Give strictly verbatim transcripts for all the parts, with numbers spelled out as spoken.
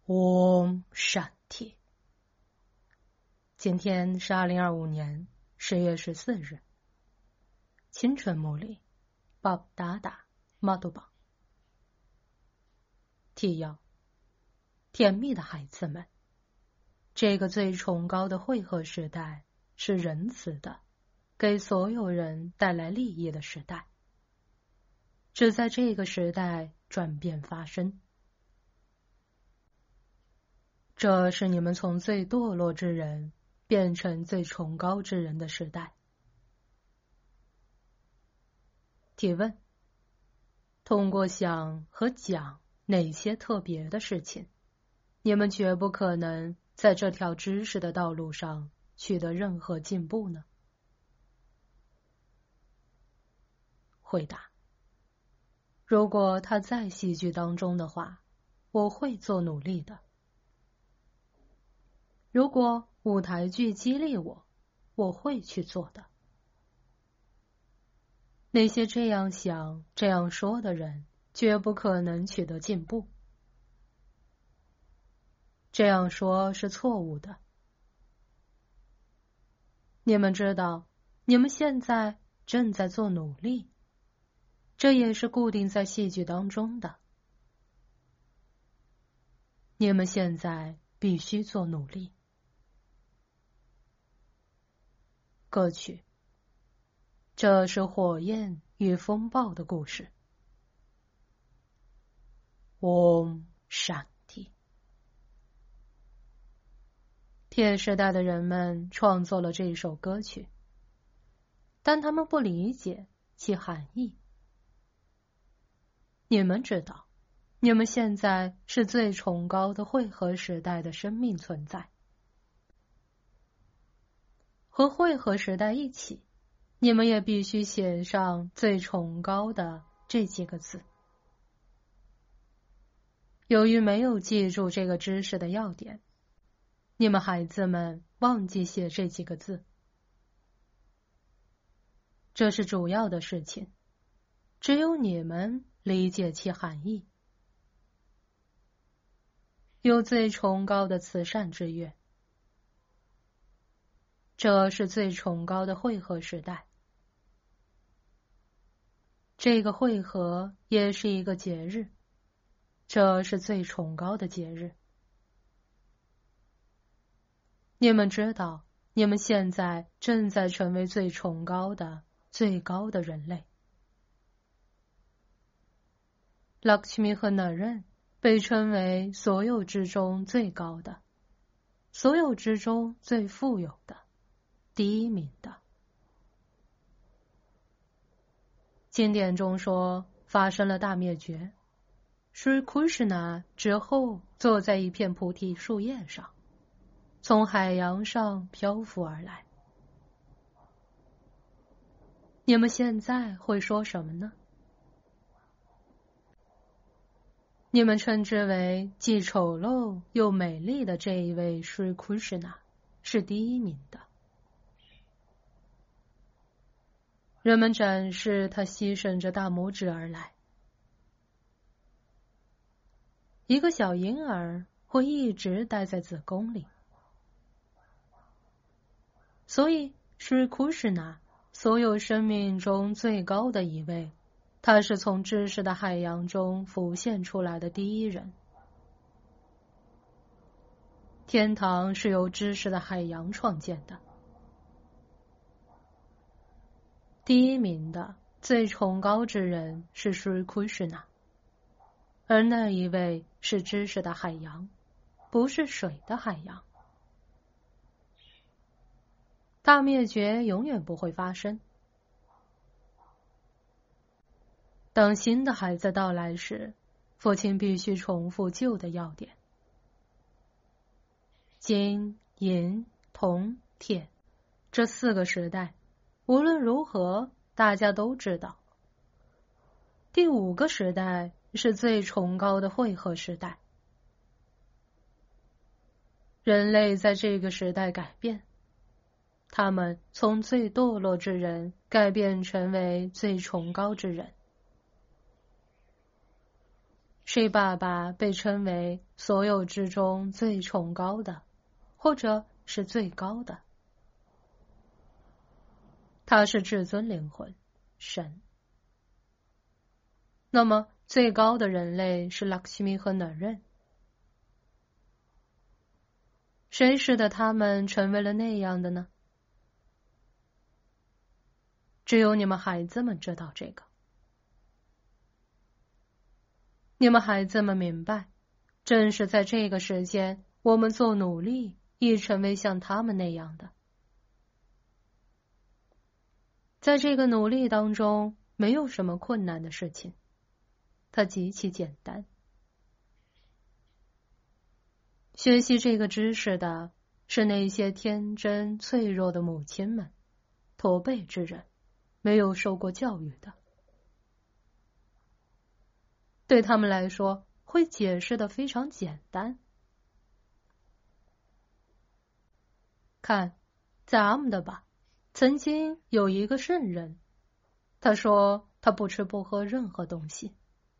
Om Shanti。今天是二零二五年十月十四日，清晨茉莉，巴布达达，马杜邦。提要：甜蜜的孩子们，这个最崇高的汇合时代是仁慈的，给所有人带来利益的时代。只在这个时代转变发生。这是你们从最堕落之人变成最崇高之人的时代。提问：通过想和讲哪些特别的事情，你们绝不可能在这条知识的道路上取得任何进步呢？回答：如果他在戏剧当中的话，我会做努力的。如果舞台剧激励我，我会去做的。那些这样想、这样说的人，绝不可能取得进步。这样说是错误的。你们知道，你们现在正在做努力，这也是固定在戏剧当中的。你们现在必须做努力。歌曲：这是火焰与风暴的故事。Om Shanti。铁时代的人们创作了这首歌曲，但他们不理解其含义。你们知道，你们现在是最崇高的汇合时代的生命存在。和汇合时代一起，你们也必须写上最崇高的这几个字。由于没有记住这个知识的要点，你们孩子们忘记写这几个字。这是主要的事情，只有你们理解其含义。有最崇高的慈善之月，这是最崇高的汇合时代。这个汇合也是一个节日，这是最崇高的节日。你们知道，你们现在正在成为最崇高的、最高的人类。Lakshmi 和 Naren 被称为所有之中最高的，所有之中最富有的，第一名的。经典中说，发生了大灭绝。Sri Krishna 之后坐在一片菩提树叶上，从海洋上漂浮而来。你们现在会说什么呢？你们称之为既丑陋又美丽的这一位 Sri Krishna 是第一名的。人们展示他牺牲着大拇指而来。一个小婴儿会一直待在子宫里，所以Sri Krishna所有生命中最高的一位，他是从知识的海洋中浮现出来的第一人。天堂是由知识的海洋创建的。第一名的最崇高之人是 Sri Krishna， 而那一位是知识的海洋，不是水的海洋。大灭绝永远不会发生。当新的孩子到来时，父亲必须重复旧的要点。金、银、铜、铁，这四个时代，无论如何，大家都知道。第五个时代是最崇高的汇合时代。人类在这个时代改变，他们从最堕落之人改变成为最崇高之人。 谁爸爸被称为所有之中最崇高的，或者是最高的。他是至尊灵魂，神。那么最高的人类是拉克西米和哪人？谁使得他们成为了那样的呢？只有你们孩子们知道这个。你们孩子们明白，正是在这个时间，我们做努力，以成为像他们那样的。在这个努力当中，没有什么困难的事情，它极其简单。学习这个知识的是那些天真脆弱的母亲们，驼背之人，没有受过教育的。对他们来说，会解释的非常简单。看，在阿姆的吧，曾经有一个圣人，他说他不吃不喝任何东西。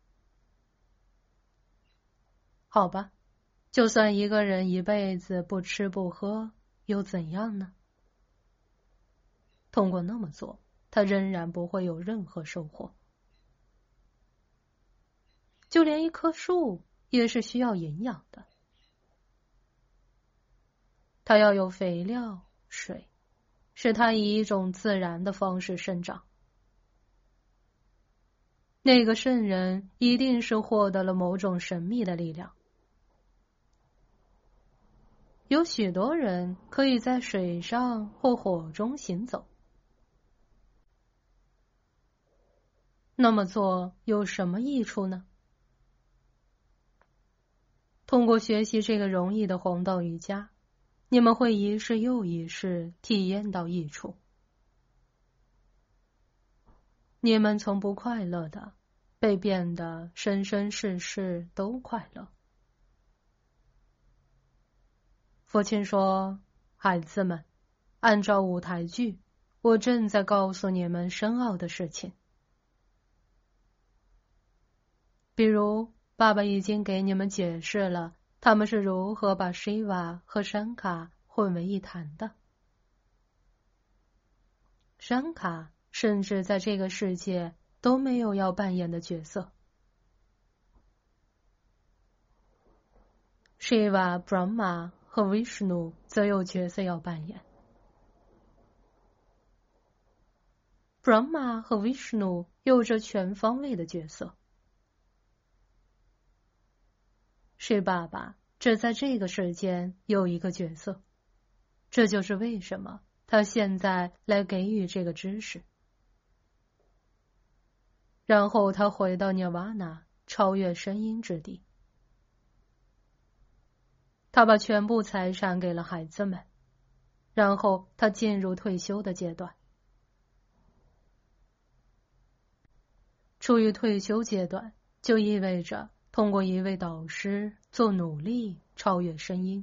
好吧，就算一个人一辈子不吃不喝，又怎样呢？通过那么做，他仍然不会有任何收获。就连一棵树也是需要营养的，它要有肥料、水，使它以一种自然的方式生长。那个圣人一定是获得了某种神秘的力量。有许多人可以在水上或火中行走。那么做有什么益处呢？通过学习这个容易的黄道瑜伽，你们会一世又一世体验到益处。你们从不快乐的，被变得生生世世都快乐。父亲说：“孩子们，按照舞台剧，我正在告诉你们深奥的事情。比如，爸爸已经给你们解释了他们是如何把 Shiva 和山卡混为一谈的。山卡甚至在这个世界都没有要扮演的角色。Shiva、Brahma 和 Vishnu 则有角色要扮演。Brahma 和 Vishnu 有着全方位的角色。是爸爸只在这个世间有一个角色，这就是为什么他现在来给予这个知识。然后他回到涅瓦那，超越声音之地。他把全部财产给了孩子们，然后他进入退休的阶段。处于退休阶段，就意味着通过一位导师做努力超越声音。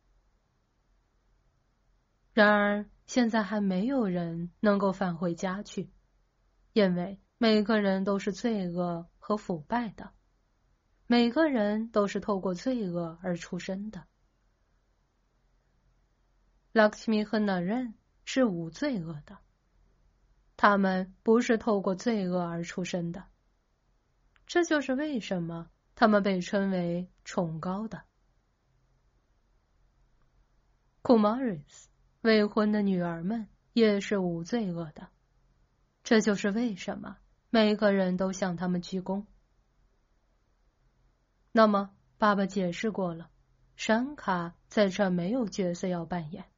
然而，现在还没有人能够返回家去，因为每个人都是罪恶和腐败的，每个人都是透过罪恶而出生的。Lakshmi 和 Naren 是无罪恶的，他们不是透过罪恶而出生的。这就是为什么他们被称为崇高的。Kumaris 未婚的女儿们也是无罪恶的，这就是为什么每个人都向他们鞠躬。那么，爸爸解释过了，山卡在这没有角色要扮演。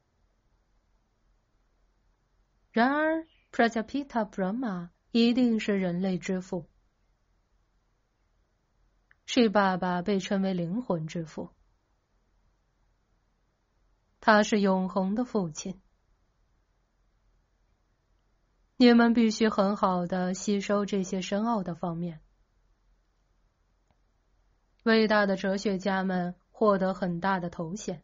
然而 Prajapita Brahma 一定是人类之父。是爸爸被称为灵魂之父，他是永恒的父亲。你们必须很好的吸收这些深奥的方面。伟大的哲学家们获得很大的头衔，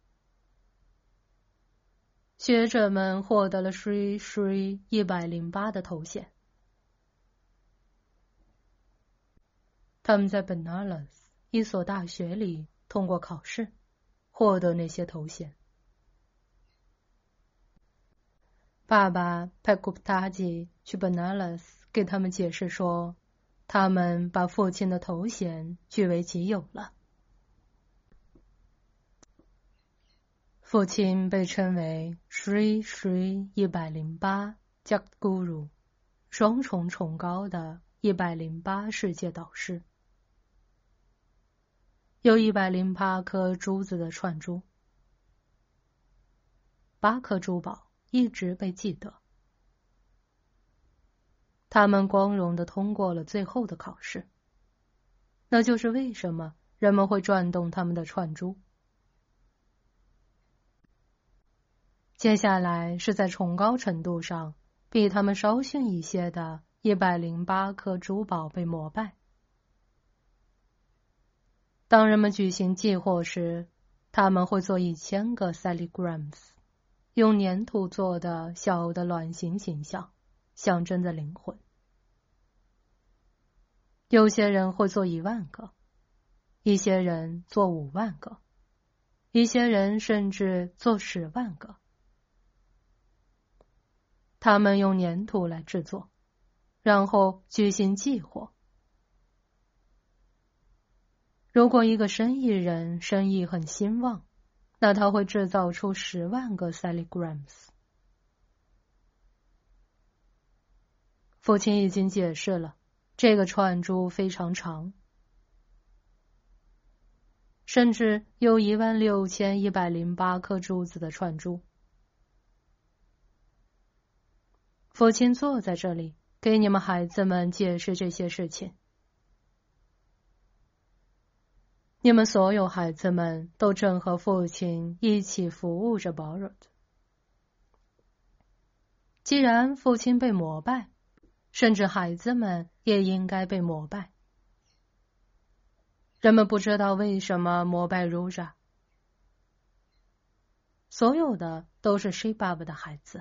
学者们获得了 Sri Sri 一百零八的头衔。 他们在 Benares 一所大学里通过考试，获得那些头衔。爸爸派古普塔吉去 Benares 给他们解释说，他们把父亲的头衔据为己有了。父亲被称为 Sri Sri 一百零八 Jagadguru， 双重崇高的一百零八世界导师。有一百零八颗珠子的串珠，八颗珠宝一直被记得。他们光荣地通过了最后的考试，那就是为什么人们会转动他们的串珠。接下来是在崇高程度上比他们稍逊一些的一百零八颗珠宝被膜拜。当人们举行祭货时，他们会做一千个 saligrams， 用粘土做的小的卵形形象，象征着灵魂。有些人会做一万个，一些人做五万个，一些人甚至做十万个。他们用粘土来制作，然后举行祭货。如果一个生意人生意很兴旺，那他会制造出十万个 saligrams。父亲已经解释了，这个串珠非常长，甚至有一万六千一百零八颗珠子的串珠。父亲坐在这里，给你们孩子们解释这些事情。你们所有孩子们都正和父亲一起服务着 Borod。既然父亲被膜拜，甚至孩子们也应该被膜拜。人们不知道为什么膜拜 Ruja， 所有的都是 Shibab 的孩子。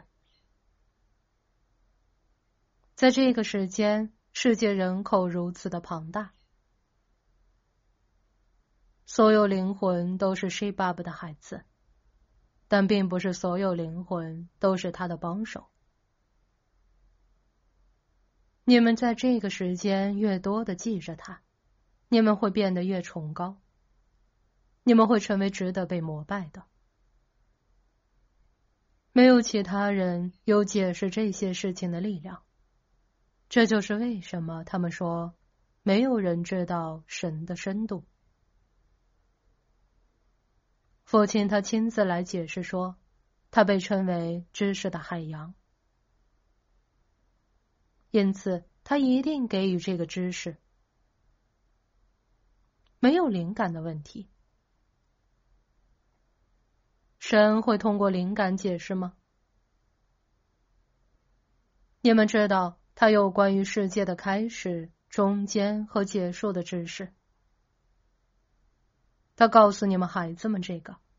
在这个时间，世界人口如此的庞大，所有灵魂都是 Shibab 的孩子，但并不是所有灵魂都是他的帮手。你们在这个时间越多的记着他，你们会变得越崇高，你们会成为值得被膜拜的。没有其他人有解释这些事情的力量，这就是为什么他们说没有人知道神的深度。父亲他亲自来解释说，他被称为知识的海洋，因此他一定给予这个知识。没有灵感的问题。神会通过灵感解释吗？你们知道他有关于世界的开始、中间和结束的知识。他告诉你们孩子们这个。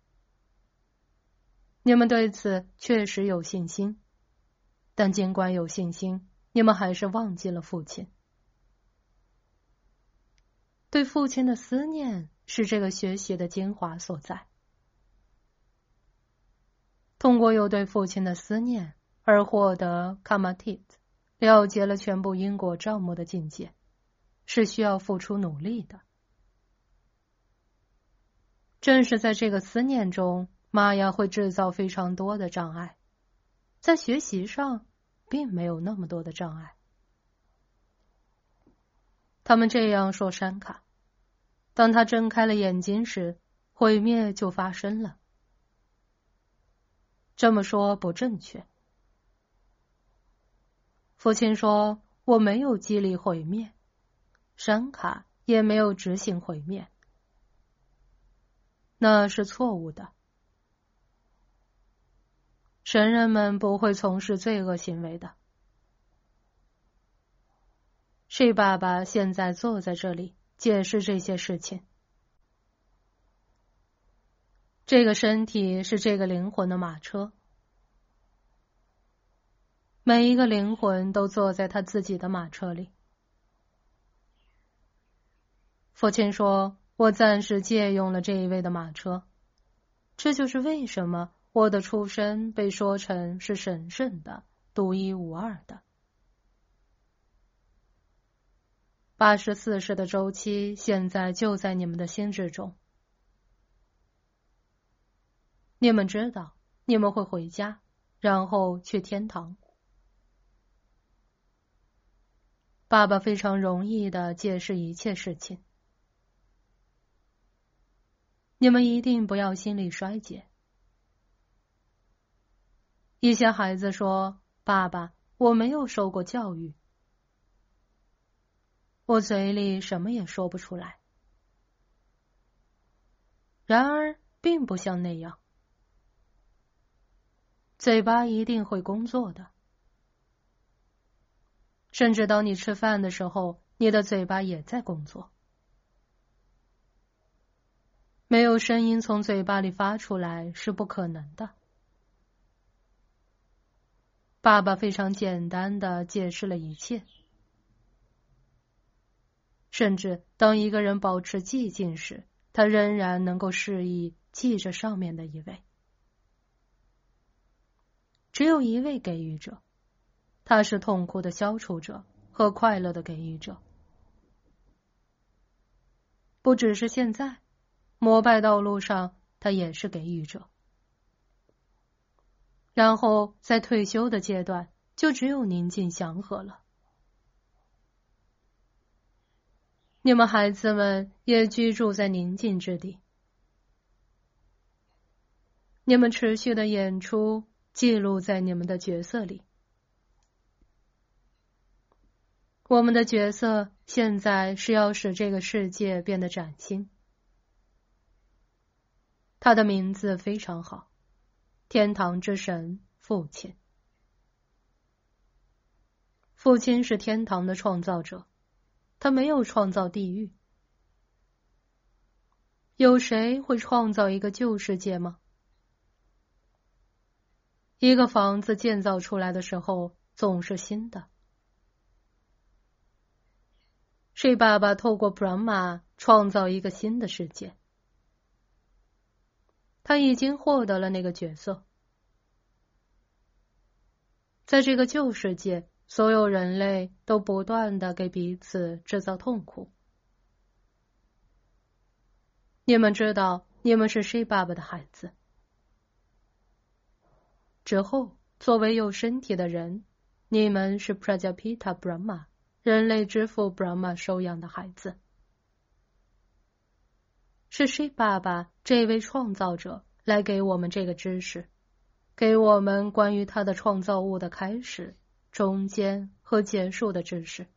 你们对此确实有信心，但尽管有信心，你们还是忘记了父亲。对父亲的思念是这个学习的精华所在。通过有对父亲的思念而获得 Kamatit， 了解了全部因果账目的境界，是需要付出努力的。正是在这个思念中，玛雅会制造非常多的障碍，在学习上并没有那么多的障碍。他们这样说山卡，当他睁开了眼睛时，毁灭就发生了。这么说不正确。父亲说，我没有激励毁灭，山卡也没有执行毁灭。那是错误的。神人们不会从事罪恶行为的。谁爸爸现在坐在这里解释这些事情。这个身体是这个灵魂的马车，每一个灵魂都坐在他自己的马车里。 父亲说，我暂时借用了这一位的马车，这就是为什么我的出身被说成是神圣的、独一无二的。八十四世的周期现在就在你们的心智中。你们知道，你们会回家，然后去天堂。爸爸非常容易地解释一切事情。你们一定不要心力衰竭。一些孩子说，爸爸，我没有受过教育。我嘴里什么也说不出来。然而，并不像那样。嘴巴一定会工作的。甚至当你吃饭的时候，你的嘴巴也在工作。没有声音从嘴巴里发出来是不可能的。爸爸非常简单地解释了一切。甚至当一个人保持寂静时，他仍然能够示意记着上面的一位。只有一位给予者，他是痛苦的消除者和快乐的给予者。不只是现在，膜拜道路上他也是给予者。然后在退休的阶段，就只有宁静祥和了。你们孩子们也居住在宁静之地。你们持续的演出记录在你们的角色里。我们的角色现在是要使这个世界变得崭新。他的名字非常好，天堂之神父亲。父亲是天堂的创造者，他没有创造地狱。有谁会创造一个旧世界吗？一个房子建造出来的时候总是新的。谁爸爸透过 Brahma 创造一个新的世界？他已经获得了那个角色。在这个旧世界，所有人类都不断地给彼此制造痛苦。你们知道，你们是谁爸爸的孩子。之后，作为有身体的人，你们是 Prajapita Brahma 人类之父 Brahma 收养的孩子。是谁爸爸这位创造者来给我们这个知识，给我们关于他的创造物的开始、中间和结束的知识。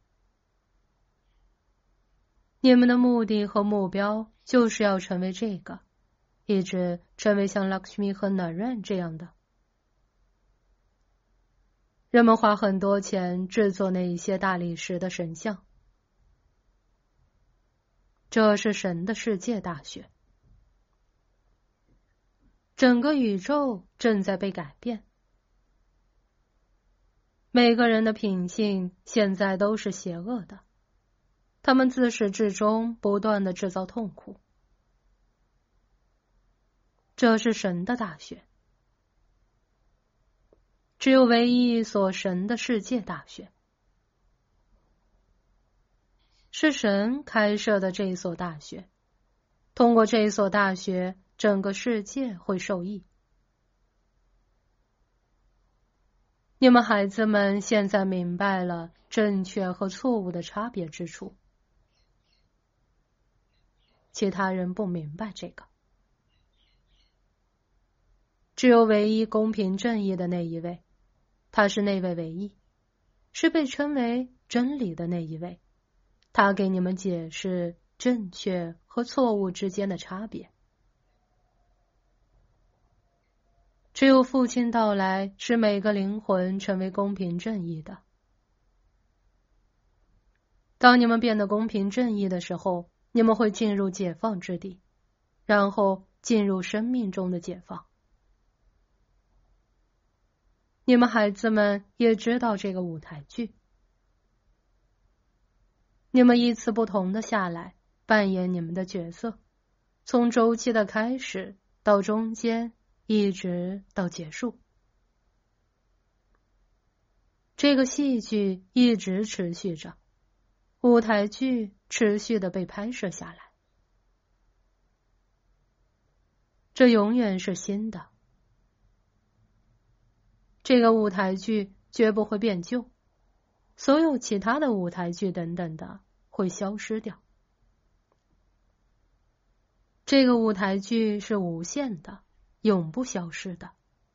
你们的目的和目标就是要成为这个，一直成为像 Lakshmi 和 Naren 这样的。人们花很多钱制作那一些大理石的神像。这是神的世界大学。整个宇宙正在被改变。每个人的品性现在都是邪恶的，他们自始至终不断地制造痛苦。这是神的大学。只有唯一一所神的世界大学。是神开设的这一所大学，通过这一所大学，整个世界会受益。你们孩子们现在明白了正确和错误的差别之处，其他人不明白这个。只有唯一公平正义的那一位，他是那位唯一，是被称为真理的那一位。他给你们解释正确和错误之间的差别。只有父亲到来，使每个灵魂成为公平正义的。当你们变得公平正义的时候，你们会进入解放之地，然后进入生命中的解放。你们孩子们也知道这个舞台剧。你们依次不同的下来， 扮演你们的角色，从周期的开始到中间，一直到结束。这个戏剧一直持续着，舞台剧持续的被拍摄下来。这永远是新的。这个舞台剧绝不会变旧，所有其他的舞台剧等等的会消失掉。这个舞台剧是无限的，永不消失的。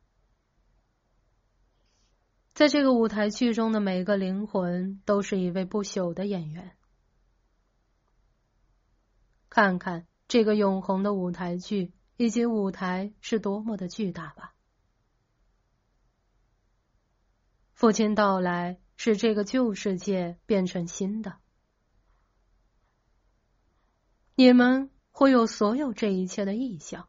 在这个舞台剧中的每个灵魂都是一位不朽的演员。看看这个永恒的舞台剧以及舞台是多么的巨大吧。父亲到来使这个旧世界变成新的。你们会有所有这一切的意象。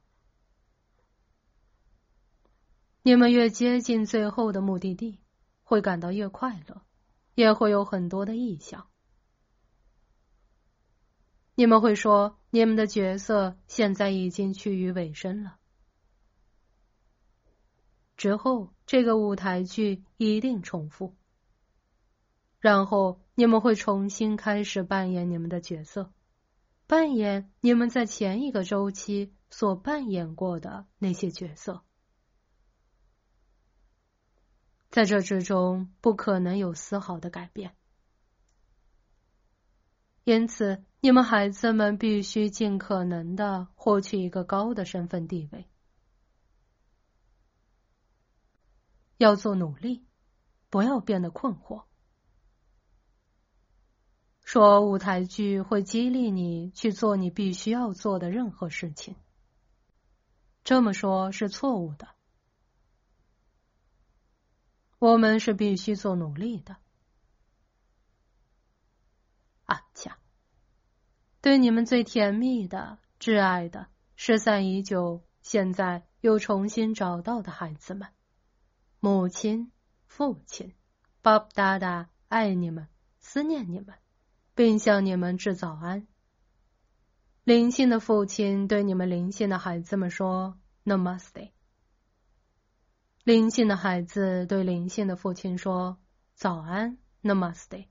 你们越接近最后的目的地，会感到越快乐，也会有很多的意象。你们会说，你们的角色现在已经趋于尾声了。之后，这个舞台剧一定重复。然后，你们会重新开始扮演你们的角色，扮演你们在前一个周期所扮演过的那些角色。在这之中，不可能有丝毫的改变。因此，你们孩子们必须尽可能的获取一个高的身份地位。要做努力，不要变得困惑。说舞台剧会激励你去做你必须要做的任何事情，这么说是错误的。我们是必须做努力的。啊恰，对你们最甜蜜的、挚爱的、失散已久，现在又重新找到的孩子们，母亲、父亲、巴布达达爱你们，思念你们，并向你们致早安。灵性的父亲对你们灵性的孩子们说 Namaste。灵性的孩子对灵性的父亲说早安 Namaste。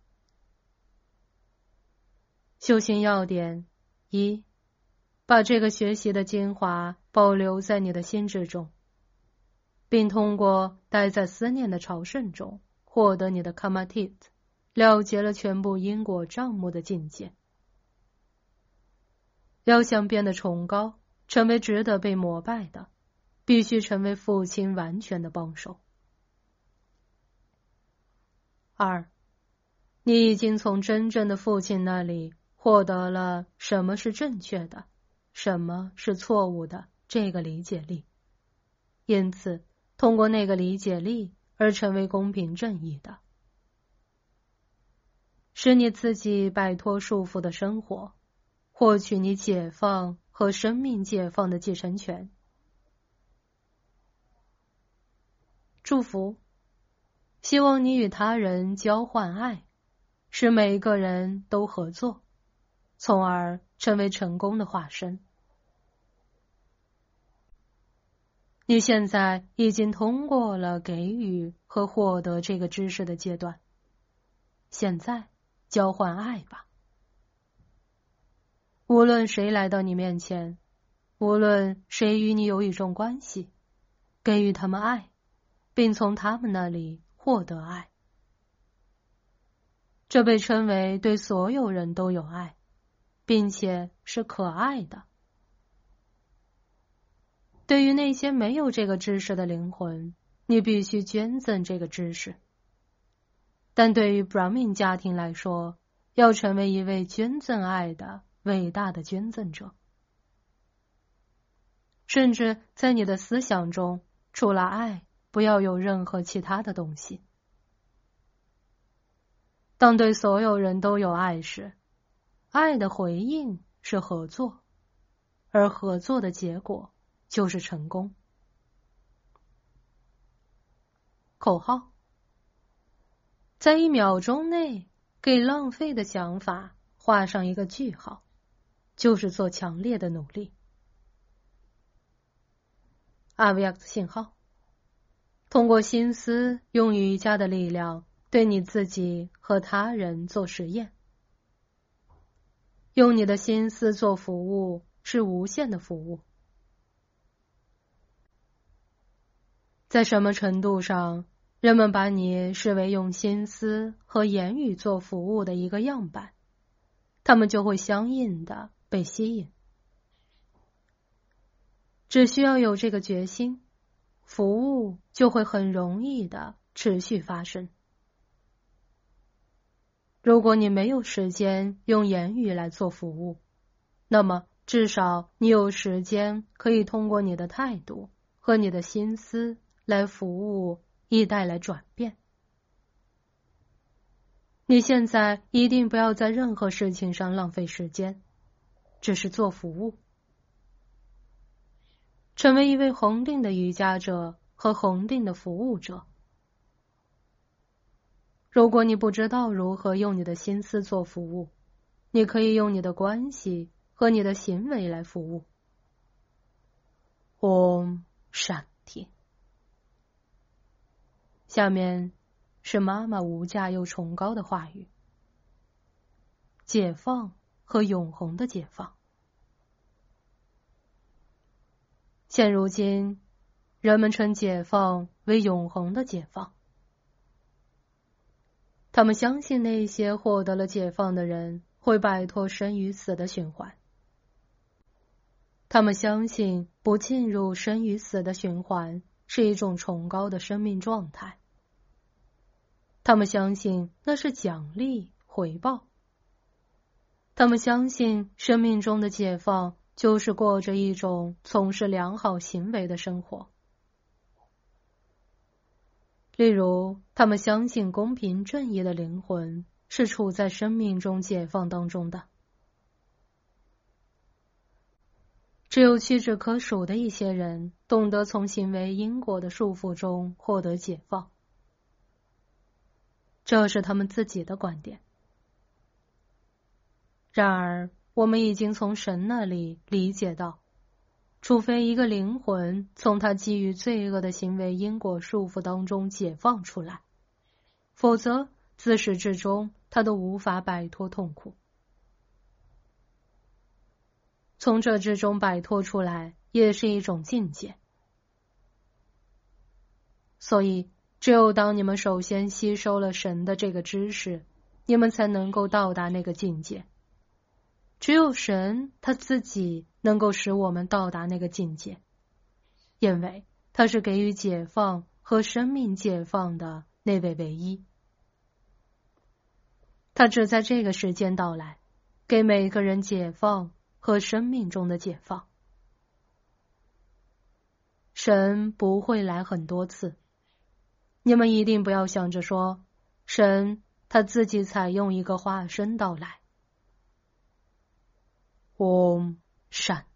修行要点一，把这个学习的精华保留在你的心智中，并通过待在思念的朝圣中获得你的 Kamatit， 了结了全部因果账目的境界。要想变得崇高，成为值得被膜拜的，必须成为父亲完全的帮手。二，你已经从真正的父亲那里获得了什么是正确的，什么是错误的这个理解力，因此通过那个理解力而成为公平正义的，使你自己摆脱束缚的生活，获取你解放和生命解放的继承权。祝福，希望你与他人交换爱，使每一个人都合作，从而成为成功的化身。你现在已经通过了给予和获得这个知识的阶段，现在交换爱吧。无论谁来到你面前，无论谁与你有一种关系，给予他们爱，并从他们那里获得爱。这被称为对所有人都有爱，并且是可爱的。对于那些没有这个知识的灵魂，你必须捐赠这个知识。但对于 Brahmin 家庭来说，要成为一位捐赠爱的伟大的捐赠者。甚至在你的思想中，除了爱，不要有任何其他的东西。当对所有人都有爱时，爱的回应是合作，而合作的结果就是成功。口号：在一秒钟内给浪费的想法画上一个句号。 就是做强烈的努力。阿维亚克信号，通过心思用瑜伽的力量对你自己和他人做实验。用你的心思做服务是无限的服务。在什么程度上，人们把你视为用心思和言语做服务的一个样板，他们就会相应的被吸引。只需要有这个决心，服务就会很容易的持续发生。如果你没有时间用言语来做服务，那么至少你有时间可以通过你的态度和你的心思来服务，以带来转变。你现在一定不要在任何事情上浪费时间，只是做服务。成为一位恒定的瑜伽者和恒定的服务者。如果你不知道如何用你的心思做服务，你可以用你的关系和你的行为来服务。Om Shanti。下面是妈妈无价又崇高的话语：解放和永恒的解放。现如今，人们称解放为永恒的解放。他们相信那些获得了解放的人会摆脱生与死的循环。他们相信不进入生与死的循环是一种崇高的生命状态。他们相信那是奖励、回报。他们相信生命中的解放就是过着一种从事良好行为的生活。例如，他们相信公平正义的灵魂是处在生命中解放当中的。只有屈指可数的一些人懂得从行为因果的束缚中获得解放，这是他们自己的观点。然而，我们已经从神那里理解到，除非一个灵魂从他基于罪恶的行为因果束缚当中解放出来，否则自始至终他都无法摆脱痛苦。从这之中摆脱出来也是一种境界。所以，只有当你们首先吸收了神的这个知识，你们才能够到达那个境界。只有神他自己能够使我们到达那个境界，因为他是给予解放和生命解放的那位唯一。他只在这个时间到来，给每个人解放和生命中的解放。神不会来很多次，你们一定不要想着说，神他自己采用一个化身到来。Om Shanti。